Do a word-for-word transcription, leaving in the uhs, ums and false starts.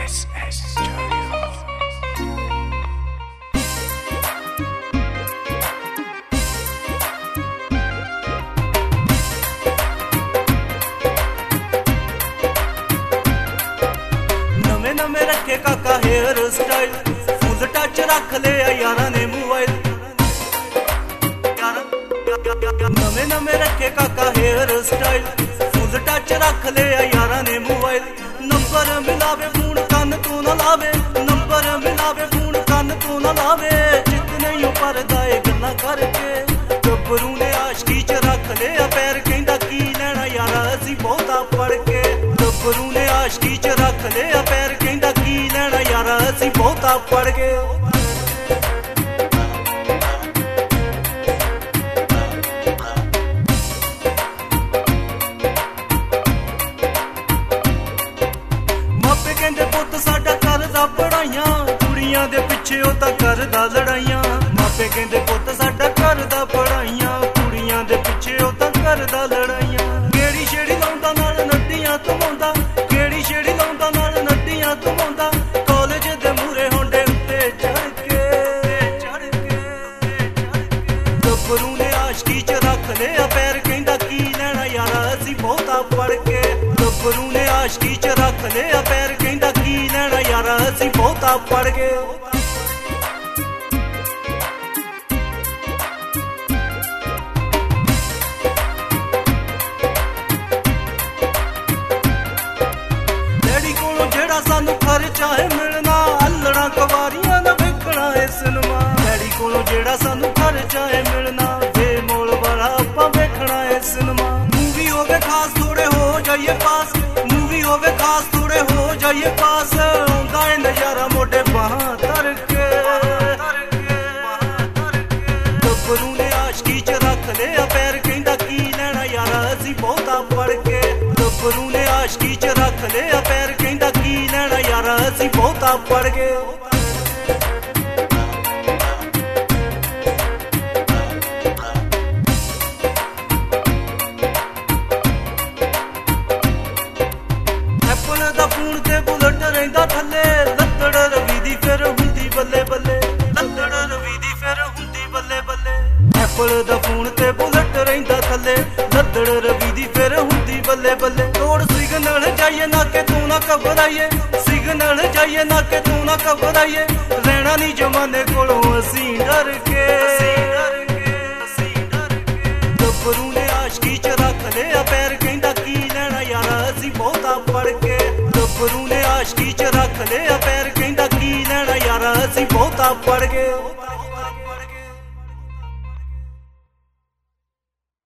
S S Stereo. नवे नवे रखे काका हेयर स्टाइल, फुल टच रख ले यारा ने मोबाइल। नवे नवे रखे काका हेयर स्टाइल, फुल टच रख ले यारा ने मोबाइल। नंबर मिलावे फोन कन तू ना लावे, नंबर मिलावे फोन कन तू ना लावे। जितने ही परदा ए गल्ला करके गब्बरू ने आशकी च रख ले पैर, कहंदा की लेना यारा असी बहुता पढ़ के। गब्बरू ने आशकी च रख ले पैर, कहंदा की लेना यारा असी बहुता पढ़ के। मापे कहंदे पुत्त साडा करदा पढ़ाइयां, कुड़ियां दे पिछे ओ तां करदा लड़ाइयां। मापे कहंदे पुत्त साडा करदा पढ़ाइयां, कुड़ियां दे पिछे ओ तां करदा लड़ाइयां। केड़ी छेड़ी लाउंदा नाल नड्डियां धमाउंदा, केड़ी छेड़ी लाउंदा नाल नड्डियां धमाउंदा। कालेज दे मूरे होंडे उत्ते चढ़ के चढ़ के गब्बरू ने आशकी च रख ले पैर, कहंदा की लेना यारा असी बहुता पढ़ के। गब्बरू ने आशकी च रख ले पैर, कहंदा की लेना यारा असी बहुता पढ़ के। डैडी कोलों जेड़ा सानू खर्चा है मिलना, अल्लड़ा कवारियां दा वेखना है सिनेमा। डैडी कोलों जेड़ा सानू खर्चा है मिलना, बेमोल वाला आपां वेखना है सिनेमा। मूवी होवे खास थोड़े हो जाइए पास, मूवी होवे खास थोड़े हो जाइए पास। आउंदा है नजारा मोटे बाहां धर के। गब्बरू ने आशकी च रख ले पैर, कहंदा की लेना यारा असी बहुता पढ़ के। गब्बरू ने आशकी च रख ले पैर, कहंदा की लेना यारा असी बहुता पढ़ के। एप्पल दा फोन ते बुलेट रहिंदा थल्ले, लत्तड़ रवि दी फिर हुंदी बल्ले बल्ले। लत्तड़ रवि दी फिर हुंदी बल्ले बल्ले। एप्पल दा फोन ते बुलेट रहिंदा थल्ले, लत्तड़ रवि दी फिर हुंदी बल्ले बल्ले। तोड़ सिग्नल जाइए ना के तू ना घबराइए, सिग्नल जाइए ना के तू ना घबराइए। रहना नहीं जमाने कोलों असी डर के। गब्बरू ने आशकी च रख ले पैर, कहंदा की लेना यारा असी बहुता पढ़ के। गब्बरू ने आशकी च रख ले पैर, कहंदा की लेना यारा असी बहुता पढ़ के।